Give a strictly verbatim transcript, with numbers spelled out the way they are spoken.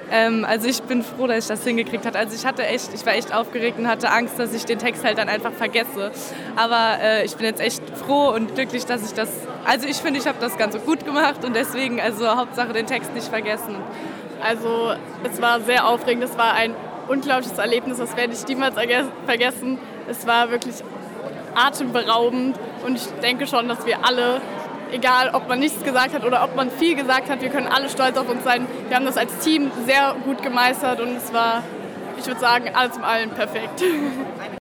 Ähm, also ich bin froh, dass ich das hingekriegt habe. Also ich hatte echt, ich war echt aufgeregt und hatte Angst, dass ich den Text halt dann einfach vergesse. Aber äh, ich bin jetzt echt froh und glücklich, dass ich das, also ich finde, ich habe das ganz gut gemacht und deswegen, also Hauptsache den Text nicht vergessen. Also es war sehr aufregend, es war ein unglaubliches Erlebnis, das werde ich niemals vergessen. Es war wirklich atemberaubend und ich denke schon, dass wir alle, egal ob man nichts gesagt hat oder ob man viel gesagt hat, wir können alle stolz auf uns sein. Wir haben das als Team sehr gut gemeistert und es war, ich würde sagen, alles in allem perfekt.